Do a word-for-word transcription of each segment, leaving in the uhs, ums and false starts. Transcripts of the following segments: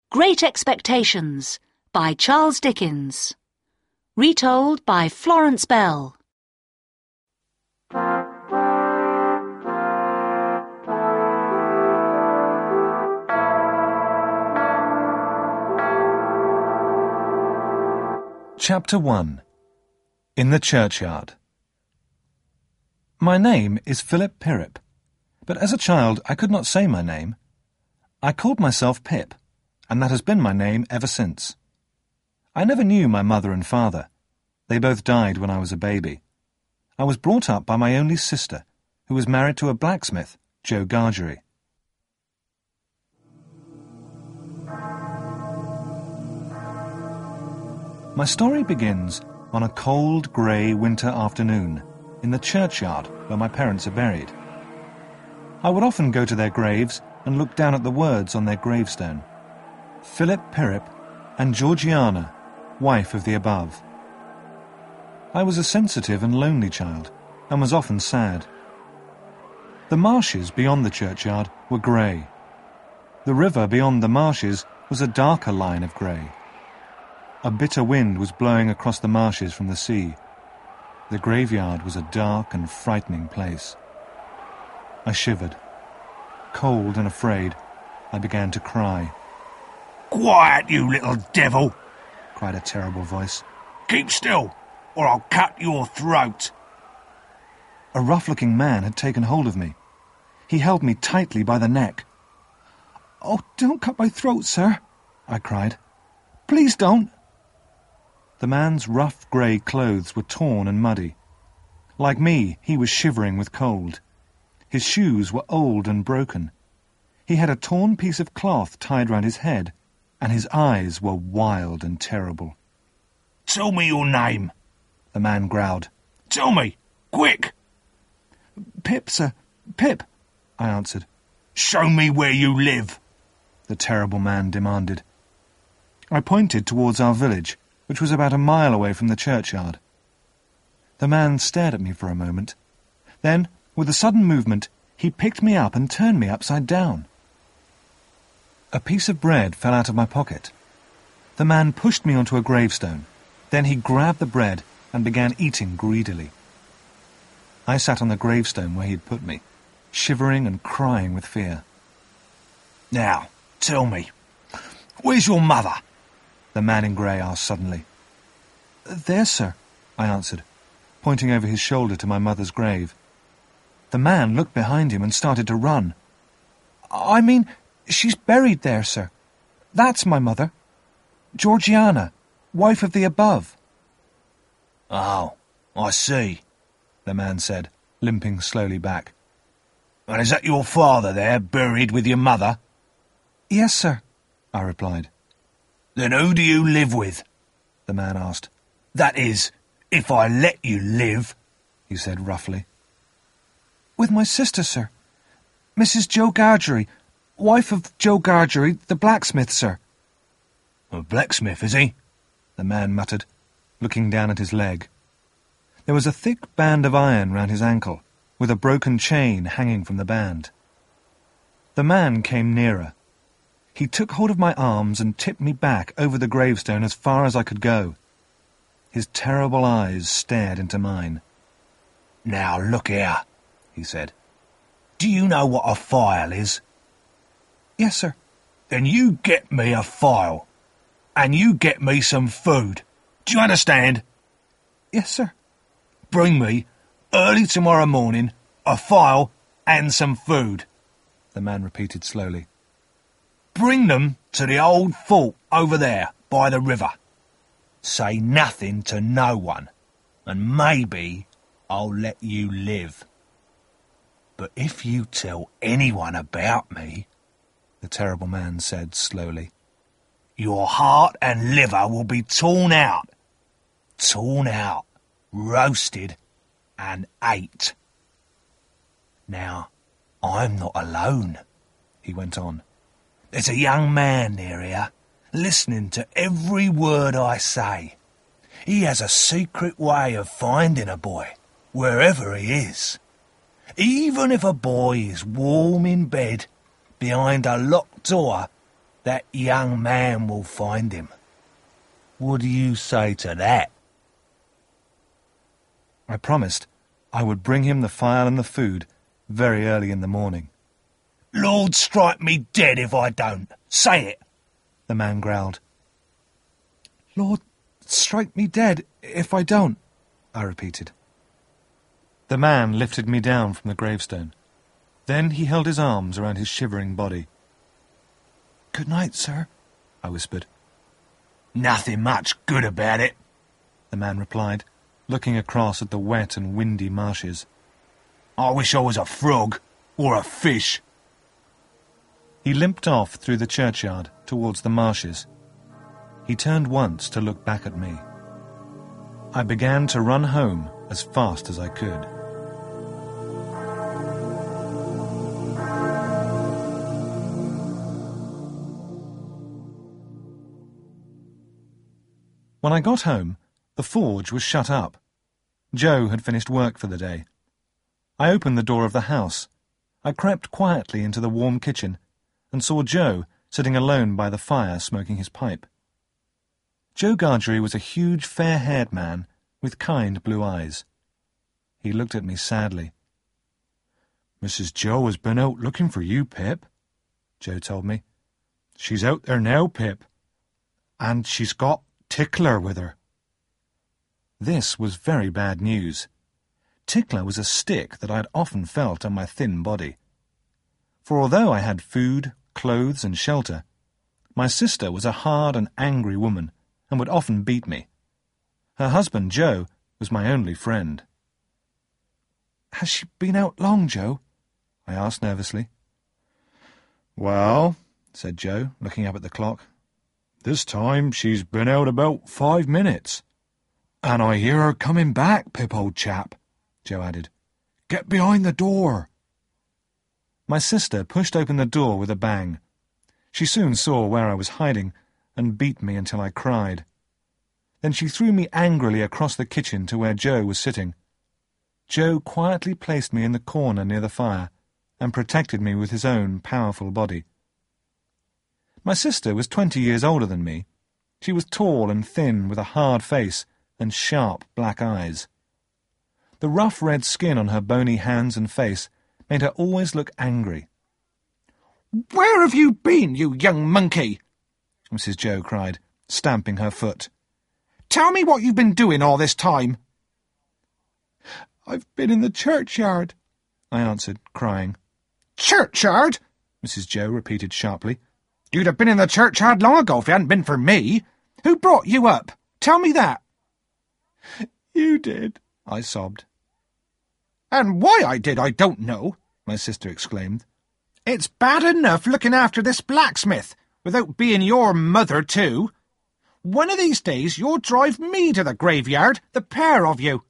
Great Expectations by Charles Dickens. Retold by Florence Bell. Chapter one. In the Churchyard. My name is Philip Pirrip, but as a child I could not say my name. I called myself Pip, and that has been my name ever since. I never knew my mother and father. They both died when I was a baby. I was brought up by my only sister, who was married to a blacksmith, Joe Gargery. My story begins on a cold, grey winter afternoon in the churchyard where my parents are buried. I would often go to their graves and look down at the words on their gravestone: Philip Pirrip and Georgiana, wife of the above. I was a sensitive and lonely child, and was often sad. The marshes beyond the churchyard were grey. The river beyond the marshes was a darker line of grey. A bitter wind was blowing across the marshes from the sea. The graveyard was a dark and frightening place. I shivered. Cold and afraid, I began to cry. "Quiet, you little devil!" cried a terrible voice. "Keep still, or I'll cut your throat!" A rough-looking man had taken hold of me. He held me tightly by the neck. "Oh, don't cut my throat, sir," I cried. "Please don't." The man's rough grey clothes were torn and muddy. Like me, he was shivering with cold. His shoes were old and broken. He had a torn piece of cloth tied round his head, and his eyes were wild and terrible. "Tell me your name," the man growled. "Tell me, quick!" "Pip, sir, Pip," I answered. "Show me where you live," the terrible man demanded. I pointed towards our village, which was about a mile away from the churchyard. The man stared at me for a moment. Then, with a sudden movement, he picked me up and turned me upside down. A piece of bread fell out of my pocket. The man pushed me onto a gravestone. Then he grabbed the bread and began eating greedily. I sat on the gravestone where he had put me, shivering and crying with fear. "Now, tell me, where's your mother?" the man in grey asked suddenly. "There, sir," I answered, pointing over his shoulder to my mother's grave. The man looked behind him and started to run. "I mean, she's buried there, sir. That's my mother. Georgiana, wife of the above." "Oh, I see," the man said, limping slowly back. "And is that your father there, buried with your mother?" "Yes, sir," I replied. "Then who do you live with?" the man asked. "That is, if I let you live," he said roughly. "With my sister, sir. Missus Joe Gargery, wife of Joe Gargery, the blacksmith, sir." "A blacksmith, is he?" the man muttered, looking down at his leg. There was a thick band of iron round his ankle, with a broken chain hanging from the band. The man came nearer. He took hold of my arms and tipped me back over the gravestone as far as I could go. His terrible eyes stared into mine. "Now look here," he said. "Do you know what a file is?" "Yes, sir." "Then you get me a file, and you get me some food. Do you understand?" "Yes, sir." "Bring me, early tomorrow morning, a file and some food," the man repeated slowly. "Bring them to the old fort over there by the river. Say nothing to no one, and maybe I'll let you live. But if you tell anyone about me," the terrible man said slowly, "your heart and liver will be torn out, torn out, roasted and ate. Now, I'm not alone," he went on. "There's a young man near here, listening to every word I say. He has a secret way of finding a boy, wherever he is. Even if a boy is warm in bed, behind a locked door, that young man will find him. What do you say to that? I promised I would bring him the file and the food very early in the morning. Lord strike me dead if I don't. Say it, the man growled. Lord strike me dead if I don't, I repeated. The man lifted me down from the gravestone. Then he held his arms around his shivering body. Good night, sir, I whispered. Nothing much good about it, the man replied, looking across at the wet and windy marshes. I wish I was a frog or a fish. He limped off through the churchyard towards the marshes. He turned once to look back at me. I began to run home as fast as I could. When I got home, the forge was shut up. Joe had finished work for the day. I opened the door of the house. I crept quietly into the warm kitchen and saw Joe sitting alone by the fire smoking his pipe. Joe Gargery was a huge, fair-haired man with kind blue eyes. He looked at me sadly. Missus Joe has been out looking for you, Pip, Joe told me. She's out there now, Pip, and she's got Tickler with her. This was very bad news. Tickler was a stick that I had often felt on my thin body. For although I had food, clothes, and shelter, my sister was a hard and angry woman and would often beat me. Her husband, Joe, was my only friend. Has she been out long, Joe? I asked nervously. Well, said Joe, looking up at the clock, this time she's been out about five minutes. And I hear her coming back, Pip, old chap, Joe added. Get behind the door. My sister pushed open the door with a bang. She soon saw where I was hiding and beat me until I cried. Then she threw me angrily across the kitchen to where Joe was sitting. Joe quietly placed me in the corner near the fire and protected me with his own powerful body. My sister was twenty years older than me. She was tall and thin with a hard face and sharp black eyes. The rough red skin on her bony hands and face made her always look angry. "Where have you been, you young monkey?" Missus Joe cried, stamping her foot. "Tell me what you've been doing all this time." "I've been in the churchyard," I answered, crying. "Churchyard?" Missus Joe repeated sharply. "You'd have been in the churchyard long ago if it hadn't been for me. Who brought you up? Tell me that." "You did," I sobbed. "And why I did, I don't know," my sister exclaimed. "It's bad enough looking after this blacksmith, without being your mother too. One of these days you'll drive me to the graveyard, the pair of you."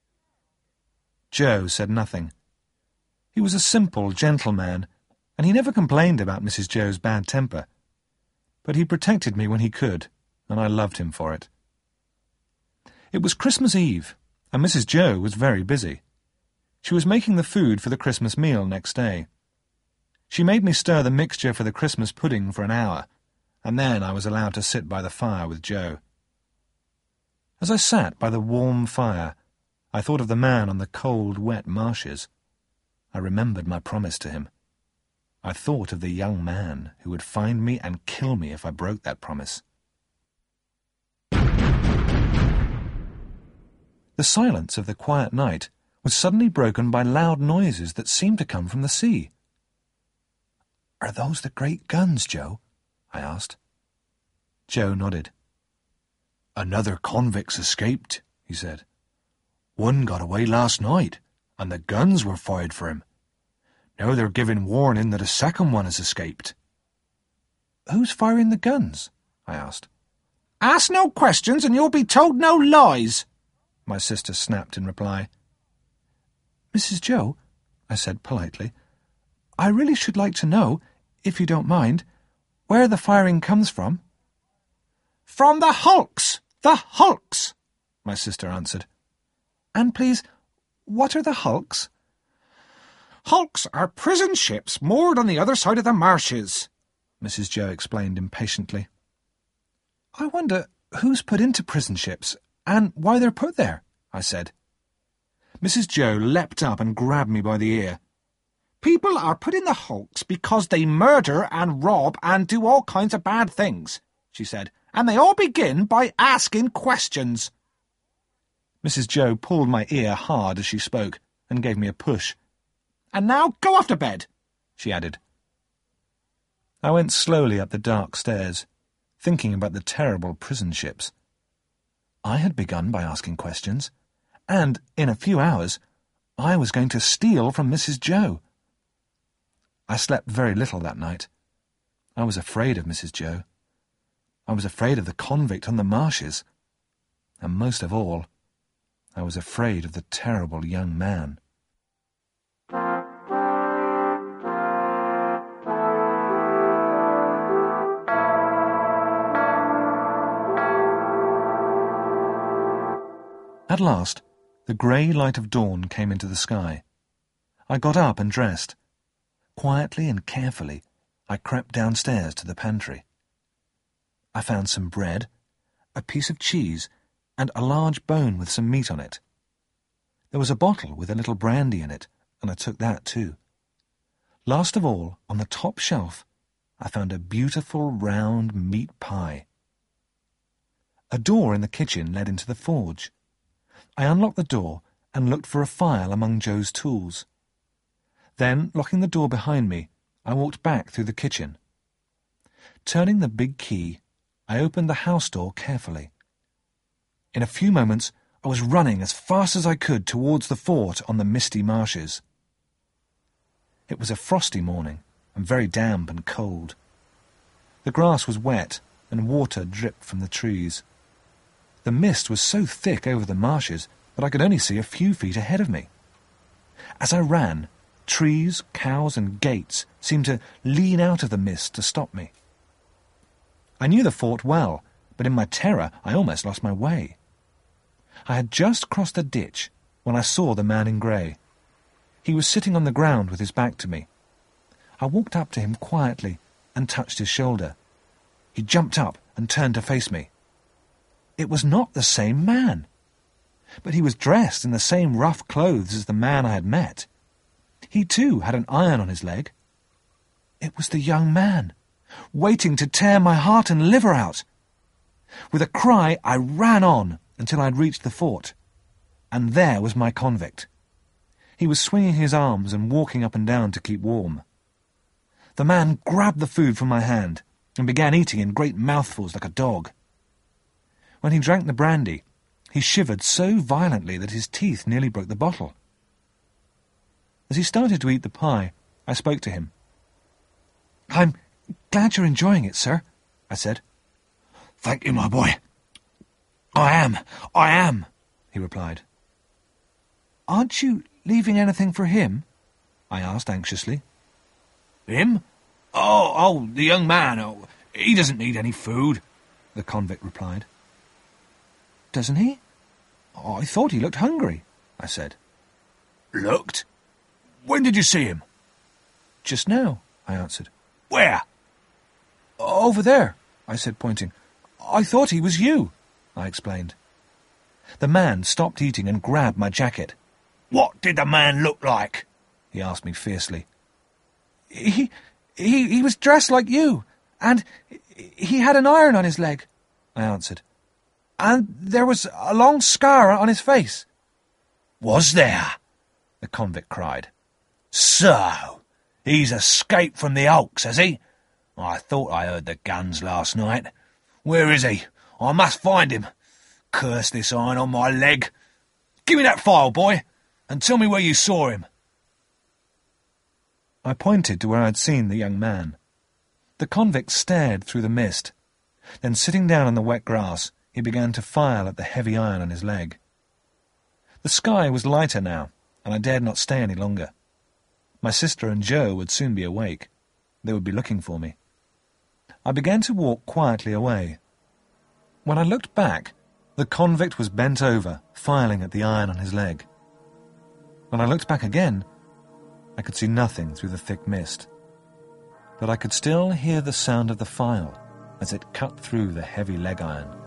Joe said nothing. He was a simple, gentle man, and he never complained about Missus Joe's bad temper. But he protected me when he could, and I loved him for it. It was Christmas Eve, and Missus Joe was very busy. She was making the food for the Christmas meal next day. She made me stir the mixture for the Christmas pudding for an hour, and then I was allowed to sit by the fire with Joe. As I sat by the warm fire, I thought of the man on the cold, wet marshes. I remembered my promise to him. I thought of the young man who would find me and kill me if I broke that promise. The silence of the quiet night was suddenly broken by loud noises that seemed to come from the sea. "Are those the great guns, Joe?" I asked. Joe nodded. "Another convict's escaped," he said. "One got away last night, and the guns were fired for him. Now they're giving warning that a second one has escaped." "Who's firing the guns?" I asked. "Ask no questions and you'll be told no lies," my sister snapped in reply. "Missus Joe," I said politely, "I really should like to know, if you don't mind, where the firing comes from." "From the hulks! The hulks!" my sister answered. "And please, what are the hulks?" "Hulks are prison ships moored on the other side of the marshes," Missus Joe explained impatiently. "I wonder who's put into prison ships and why they're put there," I said. Missus Joe leapt up and grabbed me by the ear. "People are put in the hulks because they murder and rob and do all kinds of bad things," she said, "and they all begin by asking questions." Missus Joe pulled my ear hard as she spoke and gave me a push. "And now go off to bed," she added. I went slowly up the dark stairs, thinking about the terrible prison ships. I had begun by asking questions, and in a few hours I was going to steal from Missus Joe. I slept very little that night. I was afraid of Missus Joe. I was afraid of the convict on the marshes. And most of all, I was afraid of the terrible young man. At last, the grey light of dawn came into the sky. I got up and dressed. Quietly and carefully, I crept downstairs to the pantry. I found some bread, a piece of cheese, and a large bone with some meat on it. There was a bottle with a little brandy in it, and I took that too. Last of all, on the top shelf, I found a beautiful round meat pie. A door in the kitchen led into the forge. I unlocked the door and looked for a file among Joe's tools. Then, locking the door behind me, I walked back through the kitchen. Turning the big key, I opened the house door carefully. In a few moments, I was running as fast as I could towards the fort on the misty marshes. It was a frosty morning, and very damp and cold. The grass was wet, and water dripped from the trees. The mist was so thick over the marshes that I could only see a few feet ahead of me. As I ran, trees, cows, and gates seemed to lean out of the mist to stop me. I knew the fort well, but in my terror I almost lost my way. I had just crossed the ditch when I saw the man in grey. He was sitting on the ground with his back to me. I walked up to him quietly and touched his shoulder. He jumped up and turned to face me. It was not the same man, but he was dressed in the same rough clothes as the man I had met. He too had an iron on his leg. It was the young man, waiting to tear my heart and liver out. With a cry, I ran on until I had reached the fort, and there was my convict. He was swinging his arms and walking up and down to keep warm. The man grabbed the food from my hand and began eating in great mouthfuls like a dog. When he drank the brandy, he shivered so violently that his teeth nearly broke the bottle. As he started to eat the pie, I spoke to him. "I'm glad you're enjoying it, sir," I said. "Thank you, my boy. I am, I am," he replied. "Aren't you leaving anything for him?" I asked anxiously. "Him? Oh, oh, the young man. Oh, he doesn't need any food," the convict replied. "Doesn't he? Oh, I thought he looked hungry," I said. "Looked? When did you see him?" "Just now," I answered. "Where?" "Over there," I said, pointing. "I thought he was you," I explained. The man stopped eating and grabbed my jacket. "What did the man look like?" he asked me fiercely. He, he, he was dressed like you, and he had an iron on his leg," I answered. "And there was a long scar on his face." "Was there?" the convict cried. "So, he's escaped from the hulks, has he? I thought I heard the guns last night. Where is he? I must find him. Curse this iron on my leg. Give me that file, boy, and tell me where you saw him." I pointed to where I had seen the young man. The convict stared through the mist. Then, sitting down on the wet grass, he began to file at the heavy iron on his leg. The sky was lighter now, and I dared not stay any longer. My sister and Joe would soon be awake. They would be looking for me. I began to walk quietly away. When I looked back, the convict was bent over, filing at the iron on his leg. When I looked back again, I could see nothing through the thick mist. but I could still hear the sound of the file as it cut through the heavy leg iron.